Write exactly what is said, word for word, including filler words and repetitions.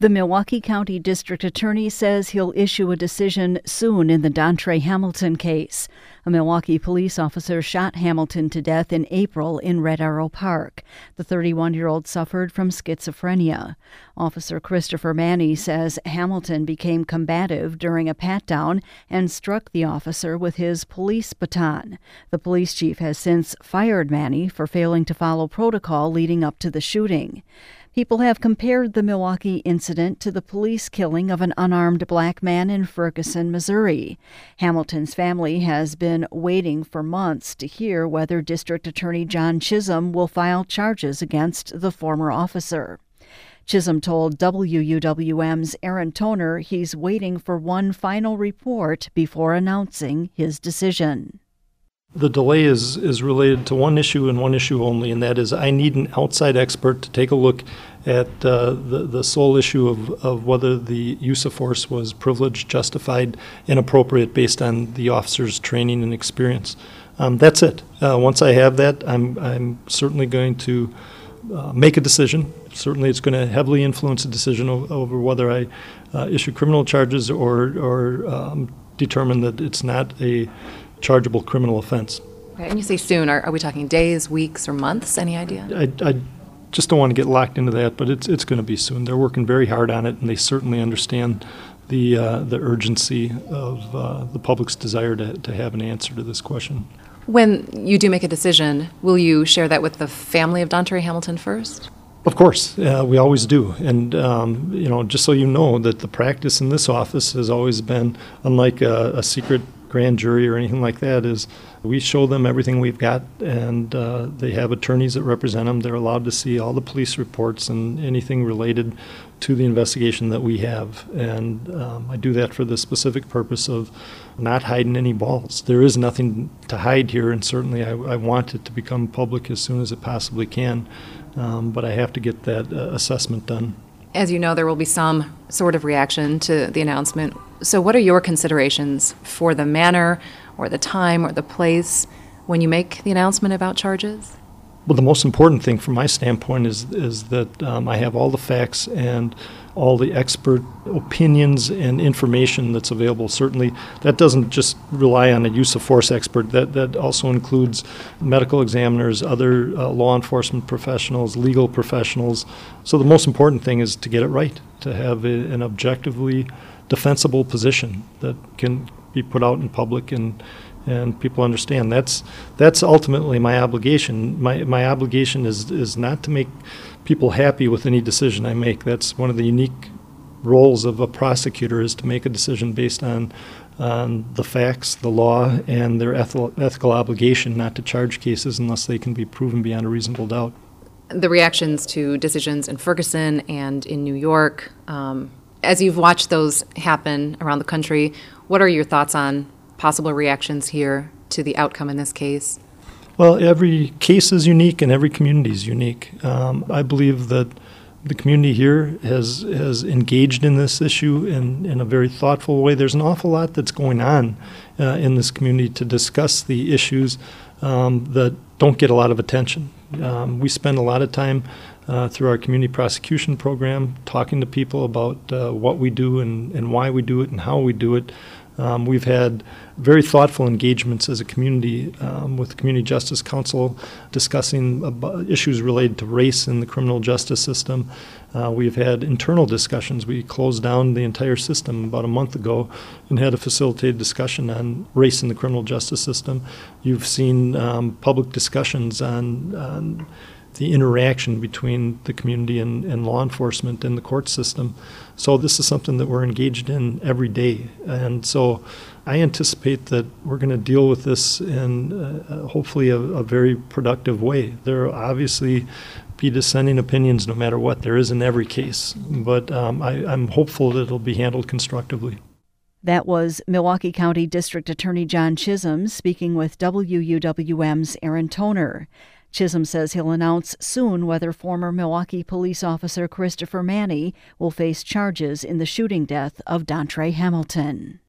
The Milwaukee County District Attorney says he'll issue a decision soon in the Dontre Hamilton case. A Milwaukee police officer shot Hamilton to death in April in Red Arrow Park. The thirty-one-year-old suffered from schizophrenia. Officer Christopher Manny says Hamilton became combative during a pat-down and struck the officer with his police baton. The police chief has since fired Manny for failing to follow protocol leading up to the shooting. People have compared the Milwaukee incident to the police killing of an unarmed black man in Ferguson, Missouri. Hamilton's family has been waiting for months to hear whether District Attorney John Chisholm will file charges against the former officer. Chisholm told W U W M's Aaron Toner he's waiting for one final report before announcing his decision. The delay is, is related to one issue and one issue only, and that is I need an outside expert to take a look at uh, the, the sole issue of, of whether the use of force was privileged, justified, and appropriate based on the officer's training and experience. Um, that's it. Uh, once I have that, I'm, I'm certainly going to uh, make a decision. Certainly it's going to heavily influence a decision o- over whether I uh, issue criminal charges or, or um, determine that it's not a chargeable criminal offense. Okay, and you say soon, are, are we talking days, weeks, or months? Any idea? I, I just don't want to get locked into that, but it's it's going to be soon. They're working very hard on it, and they certainly understand the uh, the urgency of uh, the public's desire to, to have an answer to this question. When you do make a decision, will you share that with the family of Dontre Hamilton first? Of course, uh, we always do. And, um, you know, just so you know that the practice in this office has always been, unlike a, a secret grand jury or anything like that, is we show them everything we've got, and uh, they have attorneys that represent them. They're allowed to see all the police reports and anything related to the investigation that we have. And um, I do that for the specific purpose of not hiding any balls. There is nothing to hide here, and certainly I, I want it to become public as soon as it possibly can. Um, but I have to get that uh, assessment done. As you know, there will be some sort of reaction to the announcement. So what are your considerations for the manner or the time or the place when you make the announcement about charges? Well, the most important thing from my standpoint is is that um, I have all the facts and all the expert opinions and information that's available. Certainly, that doesn't just rely on a use of force expert. That that also includes medical examiners, other uh, law enforcement professionals, legal professionals. So the most important thing is to get it right, to have a, an objectively defensible position that can be put out in public and and people understand. That's that's ultimately my obligation. My my obligation is is not to make people happy with any decision I make. That's one of the unique roles of a prosecutor, is to make a decision based on on the facts, the law, and their ethical, ethical obligation not to charge cases unless they can be proven beyond a reasonable doubt. The reactions to decisions in Ferguson and in New York, um, as you've watched those happen around the country, what are your thoughts on possible reactions here to the outcome in this case? Well, every case is unique and every community is unique. Um, I believe that the community here has has engaged in this issue in, in a very thoughtful way. There's an awful lot that's going on uh, in this community to discuss the issues um, that don't get a lot of attention. Um, we spend a lot of time uh, through our community prosecution program talking to people about uh, what we do and, and why we do it and how we do it. Um, we've had very thoughtful engagements as a community um, with the Community Justice Council discussing about issues related to race in the criminal justice system. Uh, we've had internal discussions. We closed down the entire system about a month ago and had a facilitated discussion on race in the criminal justice system. You've seen um, public discussions on, on the interaction between the community and, and law enforcement and the court system. So this is something that we're engaged in every day. And so I anticipate that we're going to deal with this in uh, hopefully a, a very productive way. There will obviously be dissenting opinions no matter what. There is in every case. But um, I, I'm hopeful that it'll be handled constructively. That was Milwaukee County District Attorney John Chisholm speaking with W U W M's Aaron Toner. Chisholm says he'll announce soon whether former Milwaukee police officer Christopher Manny will face charges in the shooting death of Dontre Hamilton.